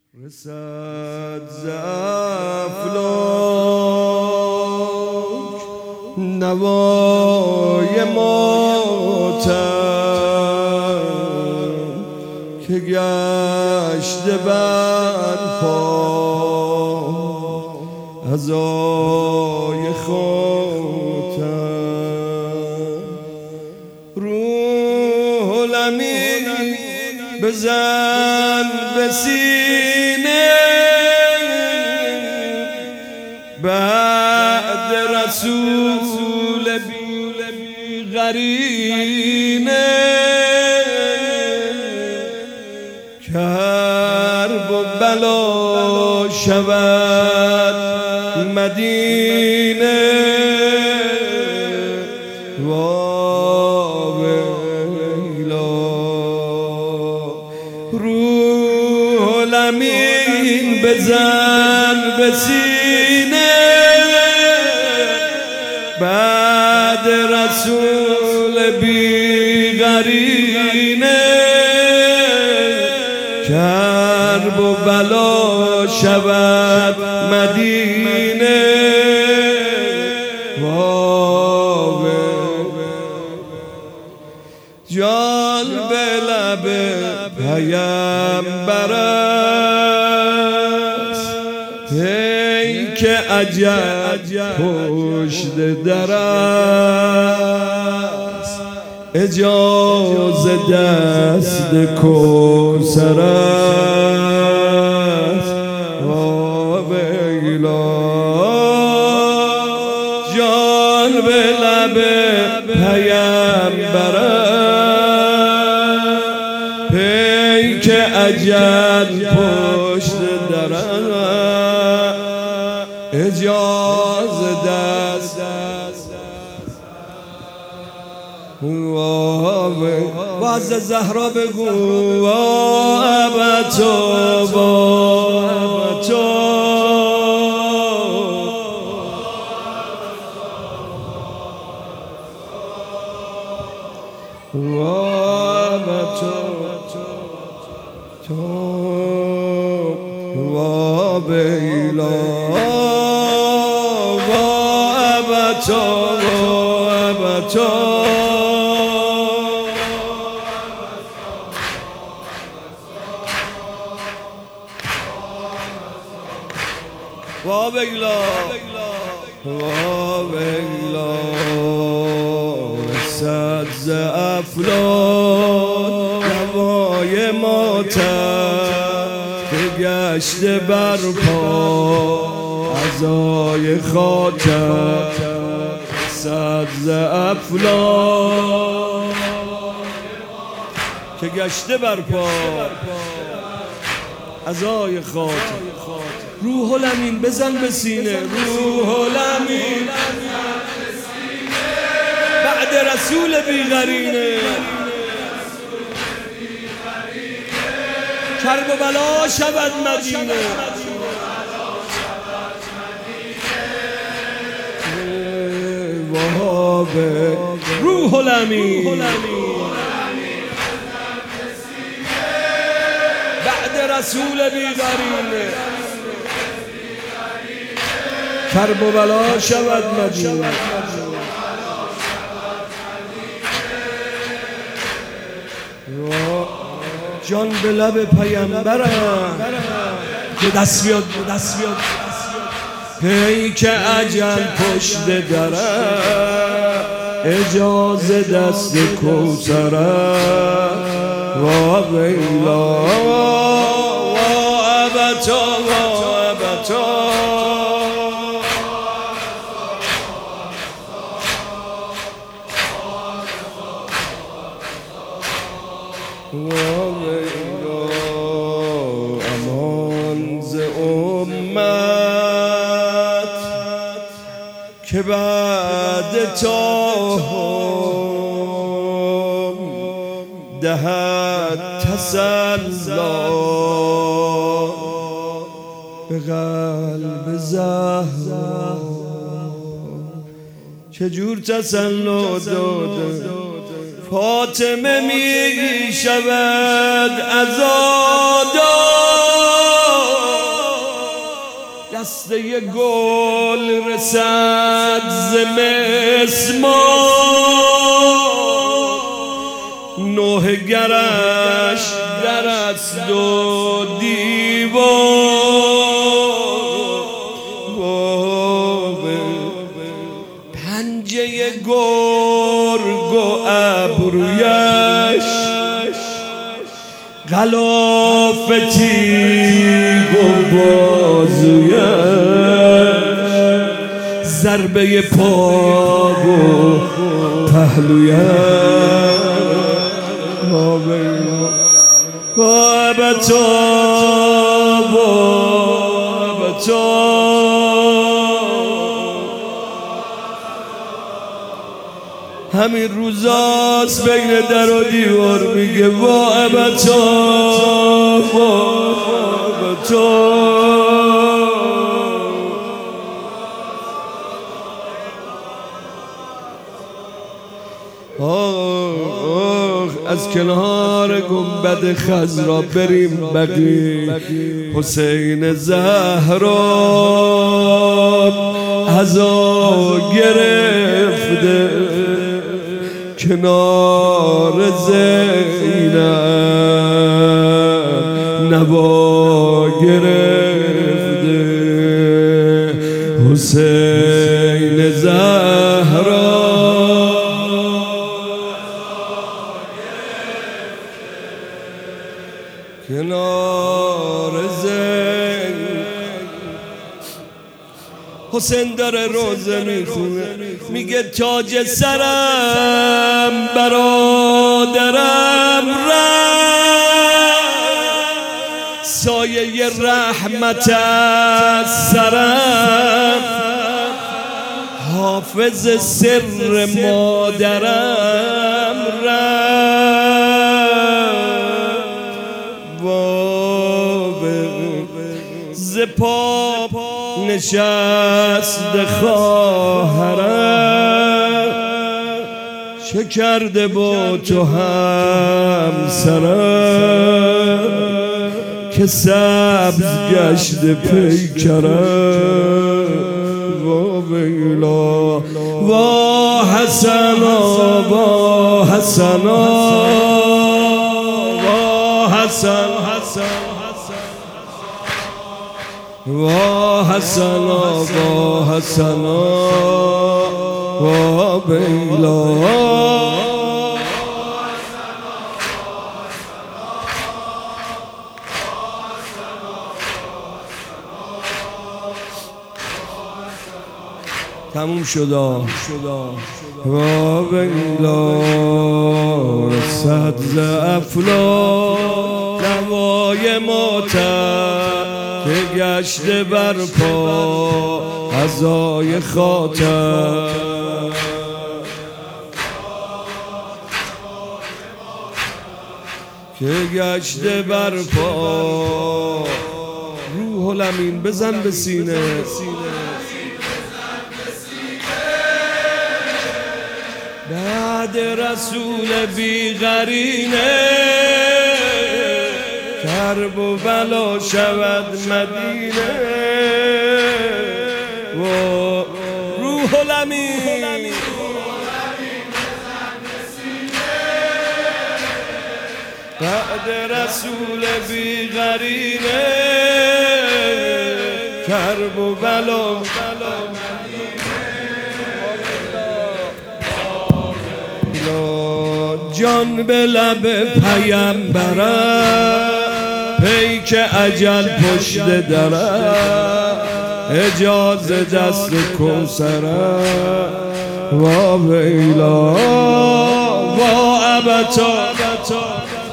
رسد ز افلاک نوای ماتم که گشته بر پا عزای خاتم. روح الامین بزن به سینه بعد رسول بی قرینه کرب و بلا شود مدینه. روح الامین بزن به سینه بعد رسول بی قرینه کرب و بلا شود مدینه. جان به لب پیامبر است ای که عجب پشت در است اجازه دست کوثر است. جان به لب پیامبر پی که اجل پشت درم اجازه دست و از زهرا بگو رسد ز افلاک نوای ماتم که گشته بر پا عزای خاتم. رسد ز افلاک که گشته بر پا عزای خاتم. روح الامین بزن به سینه روح الامین بعد رسول بی قرینه کرب و بلا شود مدینه. روح الامین بعد رسول بی قرینه کرب و بلا شود مدینه. جان به لب پیامبرم که دست بیاد پی که اجل پشت درم اجازه دست کوثر و ویلا و ابتا امان ز امت که بعد تا دهد تسلا به قلب زهرا. چجور تسلا داده فاطمه می شود عزادار دسته گل رسد ز مسمار، نوحه گرش در است و دیوار، پنجه گرگ و ابرویش غلاف تیغ و بازویش، ضربه پا و پهلویش، با همین روزاست بین در و دیوار میگه با ابتا از کنار گنبد خضرا بریم بقیع، حسین زهرا عزا گرفته کنار زینب نوا گرفته، حسین زهرا کنار زینب. حسین داره روزه میخونه میگه تاج سرم برادرم رفت، سایه رحمت از سرم حافظ سر مادرم رفت، ز پا نشست خواهرم چه کرده با تو همسرم، که سبز گشت پیکرم، وا ویلا وا حسنا وا حسنا وا حسن وا حسنا وا حسنا وا بیلا. تموم شدا وا بیلا رسد ز افلاک نوای ماتم که گشته برپا عزای خاطر، که گشته برپا روح الامین بزن به سینه، بعد رسول بی قرینه کرب و بلا شود مدینه، و روح الامین بعد رسول بی قرینه کرب و بلا جان به لب پیمبرم، پیک اجل پشت درم، اجازه دست کوثرم، وا ویلا وا ابتا